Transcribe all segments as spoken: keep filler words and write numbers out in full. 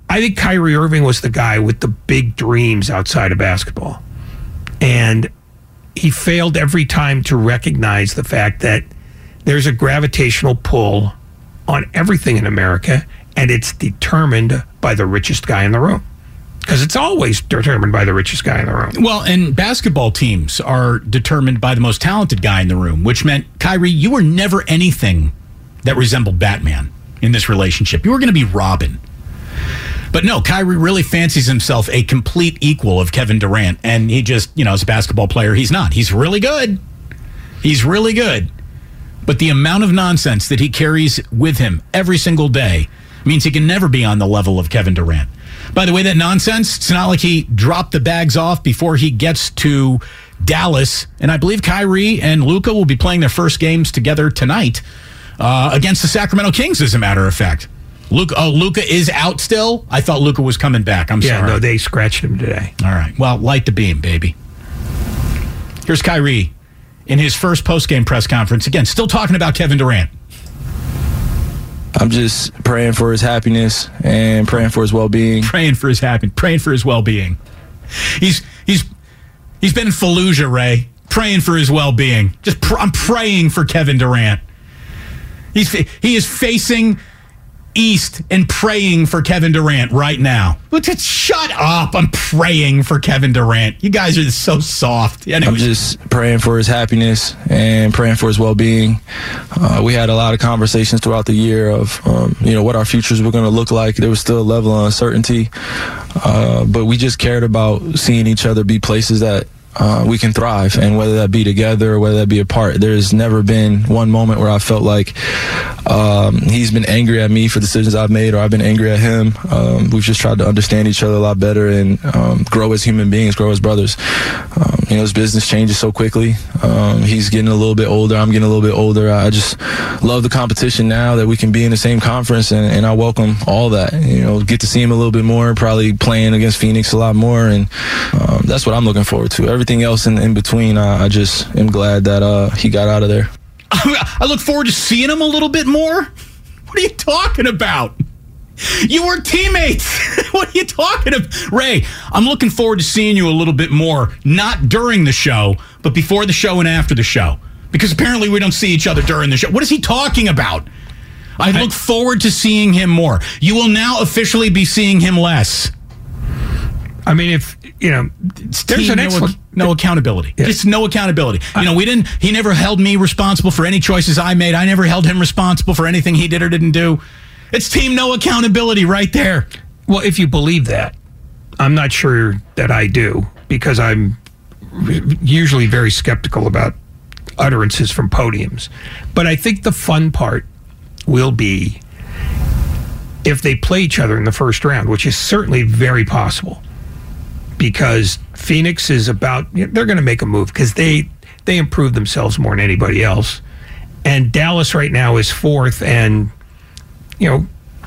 I think Kyrie Irving was the guy with the big dreams outside of basketball. And he failed every time to recognize the fact that there's a gravitational pull on everything in America, and it's determined by the richest guy in the room. Because it's always determined by the richest guy in the room. Well, and basketball teams are determined by the most talented guy in the room, which meant, Kyrie, you were never anything that resembled Batman in this relationship. You were going to be Robin. But no, Kyrie really fancies himself a complete equal of Kevin Durant. And he just, you know, as a basketball player, he's not. He's really good. He's really good. But the amount of nonsense that he carries with him every single day means he can never be on the level of Kevin Durant. By the way, that nonsense, it's not like he dropped the bags off before he gets to Dallas. And I believe Kyrie and Luka will be playing their first games together tonight uh, against the Sacramento Kings, as a matter of fact. Luka, oh, Luka is out still? I thought Luka was coming back. I'm yeah, sorry. Yeah, no, they scratched him today. All right. Well, light the beam, baby. Here's Kyrie in his first post-game press conference. Again, still talking about Kevin Durant. I'm just praying for his happiness and praying for his well-being. Praying for his happiness, praying for his well-being. He's he's he's been in Fallujah, Ray, praying for his well-being. Just pr- I'm praying for Kevin Durant. He's he is facing east and praying for Kevin Durant right now. But just shut up! I'm praying for Kevin Durant. You guys are so soft. Anyways. I'm just praying for his happiness and praying for his well-being. Uh, we had a lot of conversations throughout the year of, um, you know, what our futures were going to look like. There was still a level of uncertainty, uh, but we just cared about seeing each other be places that Uh, we can thrive, and whether that be together or whether that be apart. There's never been one moment where I felt like um, he's been angry at me for decisions I've made, or I've been angry at him. Um, we've just tried to understand each other a lot better and um, grow as human beings, grow as brothers. Um, you know, his business changes so quickly. Um, he's getting a little bit older. I'm getting a little bit older. I just love the competition now that we can be in the same conference, and, and I welcome all that. You know, get to see him a little bit more, probably playing against Phoenix a lot more, and um, that's what I'm looking forward to. Everything else in, in between, uh, I just am glad that uh, he got out of there. I look forward to seeing him a little bit more. What are you talking about? You were teammates. What are you talking about? Ray, I'm looking forward to seeing you a little bit more, not during the show, but before the show and after the show. Because apparently we don't see each other during the show. What is he talking about? I look forward to seeing him more. You will now officially be seeing him less. I mean, if, you know, there's an no, excellent... no accountability. Yeah. Just no accountability. You know, we didn't, he never held me responsible for any choices I made. I never held him responsible for anything he did or didn't do. It's team no accountability right there. Well, if you believe that, I'm not sure that I do, because I'm usually very skeptical about utterances from podiums. But I think the fun part will be if they play each other in the first round, which is certainly very possible. Because Phoenix is about, you know, they're going to make a move because they they improve themselves more than anybody else. And Dallas right now is fourth, and, you know,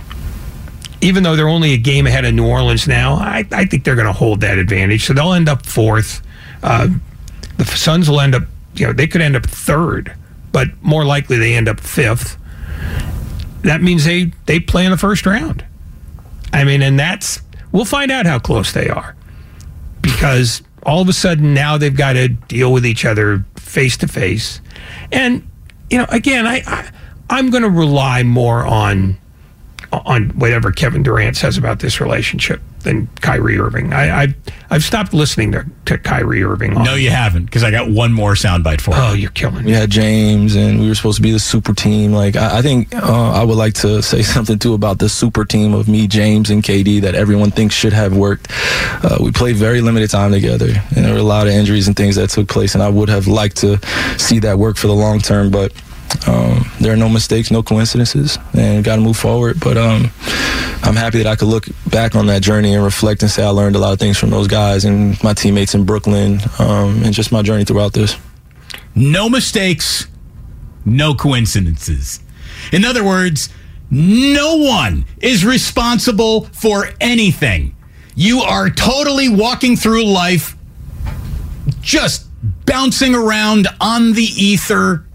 even though they're only a game ahead of New Orleans now, I, I think they're going to hold that advantage. So they'll end up fourth. Uh, the Suns will end up, you know, they could end up third, but more likely they end up fifth. That means they, they play in the first round. I mean, and that's, we'll find out how close they are. Because all of a sudden now they've got to deal with each other face to face. And, you know, again, I, I, I'm going to rely more on on whatever Kevin Durant says about this relationship than Kyrie Irving. I, I, I've stopped listening to, to Kyrie Irving. No, you haven't, because I got one more soundbite for you. Oh, you're killing me. We had James, and we were supposed to be the super team. Like, I, I think uh, I would like to say something, too, about the super team of me, James, and K D that everyone thinks should have worked. Uh, we played very limited time together, and there were a lot of injuries and things that took place, and I would have liked to see that work for the long term, but Um, there are no mistakes, no coincidences, and got to move forward. But um, I'm happy that I could look back on that journey and reflect and say I learned a lot of things from those guys and my teammates in Brooklyn, um, and just my journey throughout this. No mistakes, no coincidences. In other words, no one is responsible for anything. You are totally walking through life just bouncing around on the ether,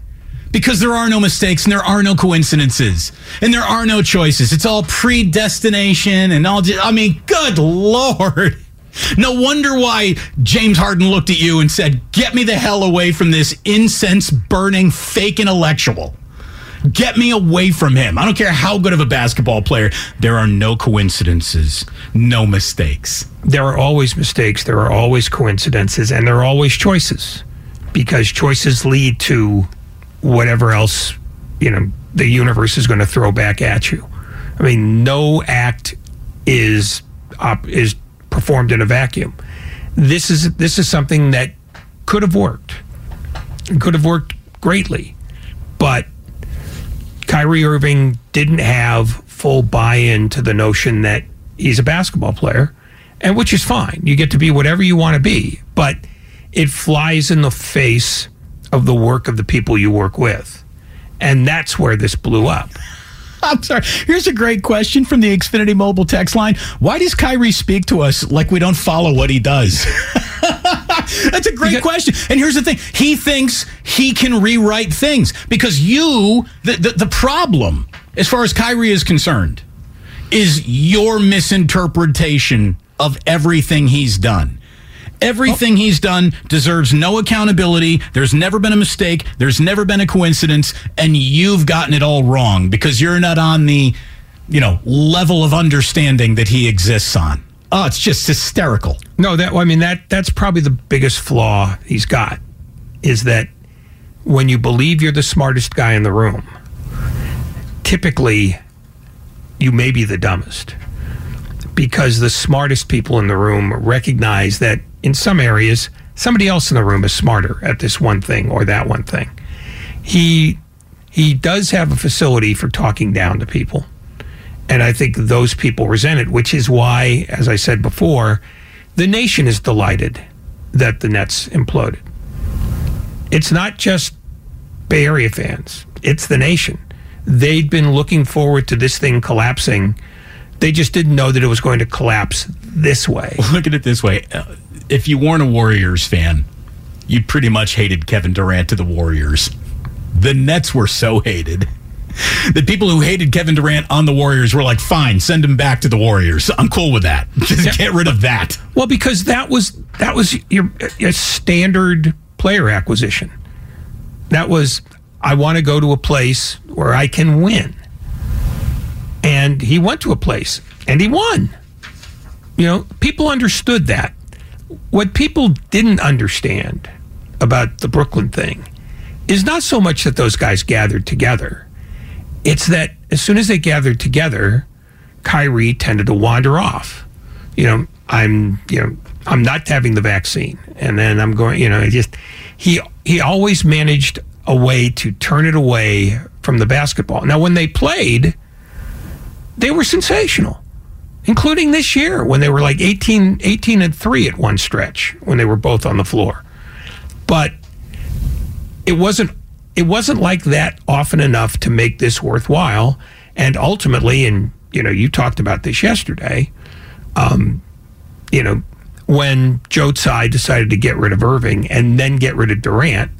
Because there are no mistakes and there are no coincidences and there are no choices. It's all predestination and all. Just, I mean, good Lord. No wonder why James Harden looked at you and said, get me the hell away from this incense-burning fake intellectual. Get me away from him. I don't care how good of a basketball player. There are no coincidences, no mistakes. There are always mistakes. There are always coincidences, and there are always choices, because choices lead to whatever else, you know, the universe is going to throw back at you. I mean, no act is op- is performed in a vacuum. This is this is something that could have worked. It could have worked greatly, but Kyrie Irving didn't have full buy-in to the notion that he's a basketball player, and which is fine. You get to be whatever you want to be, but it flies in the face of the work of the people you work with. And that's where this blew up. I'm sorry. Here's a great question from the Xfinity Mobile text line. Why does Kyrie speak to us like we don't follow what he does? That's a great question. And here's the thing. He thinks he can rewrite things because you, the, the, the problem, as far as Kyrie is concerned, is your misinterpretation of everything he's done. Everything he's done deserves no accountability. There's never been a mistake. There's never been a coincidence. And you've gotten it all wrong because you're not on the, you know, level of understanding that he exists on. Oh, it's just hysterical. No, that I mean, that that's probably the biggest flaw he's got, is that when you believe you're the smartest guy in the room, typically you may be the dumbest, because the smartest people in the room recognize that in some areas, somebody else in the room is smarter at this one thing or that one thing. He he does have a facility for talking down to people. And I think those people resent it, which is why, as I said before, the nation is delighted that the Nets imploded. It's not just Bay Area fans. It's the nation. They'd been looking forward to this thing collapsing. They just didn't know that it was going to collapse this way. Look at it this way. If you weren't a Warriors fan, you pretty much hated Kevin Durant to the Warriors. The Nets were so hated. The people who hated Kevin Durant on the Warriors were like, fine, send him back to the Warriors. I'm cool with that. Just get rid of that. Well, because that was that was your, your standard player acquisition. That was, I want to go to a place where I can win. And he went to a place, and he won. You know, people understood that. What people didn't understand about the Brooklyn thing is not so much that those guys gathered together. It's that as soon as they gathered together, Kyrie tended to wander off. You know, I'm, you know, I'm not having the vaccine, and then I'm going. You know, it just he he always managed a way to turn it away from the basketball. Now, when they played, they were sensational, including this year when they were like eighteen, eighteen and three at one stretch when they were both on the floor. But it wasn't. It wasn't like that often enough to make this worthwhile. And ultimately, and you know, you talked about this yesterday, um, you know, when Joe Tsai decided to get rid of Irving and then get rid of Durant,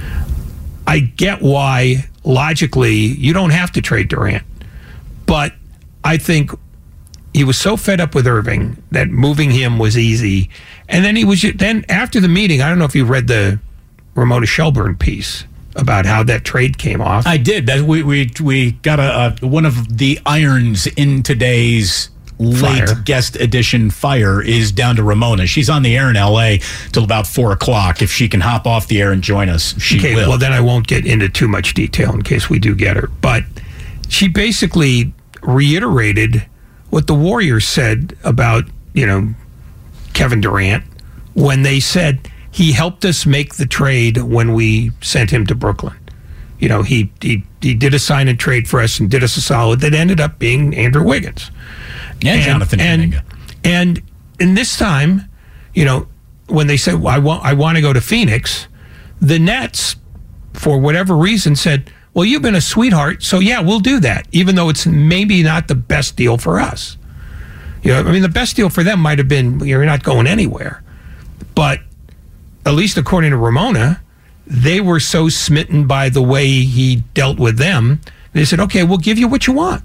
I get why logically you don't have to trade Durant. But I think he was so fed up with Irving that moving him was easy. And then he was, then after the meeting, I don't know if you read the Ramona Shelburne piece about how that trade came off. I did. That we we we got a, a one of the irons in today's late fire. Guest edition fire is down to Ramona. She's on the air in L A till about four o'clock. If she can hop off the air and join us, she okay, will. Well, then I won't get into too much detail in case we do get her. But she basically reiterated what the Warriors said about, you know, Kevin Durant when they said he helped us make the trade when we sent him to Brooklyn. You know, he he he did a sign and trade for us and did us a solid that ended up being Andrew Wiggins. Yeah, and, Jonathan and, and in this time, you know, when they said, well, I want I want to go to Phoenix, the Nets, for whatever reason, said, well, you've been a sweetheart, so yeah, we'll do that, even though it's maybe not the best deal for us. You know, I mean, the best deal for them might have been, you're not going anywhere. But at least according to Ramona, they were so smitten by the way he dealt with them, they said, okay, we'll give you what you want.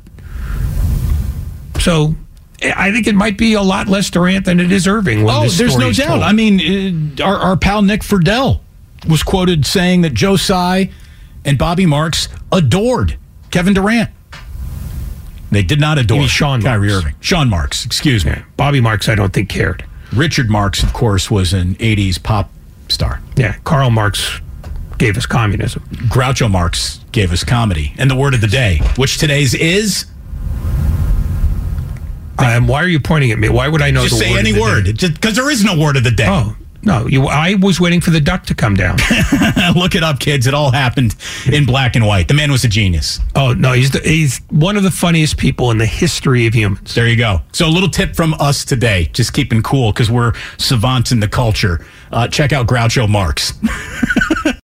So I think it might be a lot less Durant than it is Irving. When oh, this there's no story's doubt. told. I mean, uh, our, our pal Nick Friedel was quoted saying that Joe Tsai and Bobby Marks adored Kevin Durant. They did not adore You mean Sean Kyrie Marks. Irving. Sean Marks, excuse me. Yeah. Bobby Marks, I don't think cared. Richard Marks, of course, was an eighties pop star. Yeah, Karl Marx gave us communism. Groucho Marx gave us comedy. And the word of the day, which today's is... Um, why are you pointing at me? Why would I know Just the say word any of the word, day? because there is no word of the day. Oh, no. You, I was waiting for the duck to come down. Look it up, kids. It all happened in black and white. The man was a genius. Oh, no. He's, the, he's one of the funniest people in the history of humans. There you go. So a little tip from us today, just keeping cool because we're savants in the culture. Uh, check out Groucho Marx.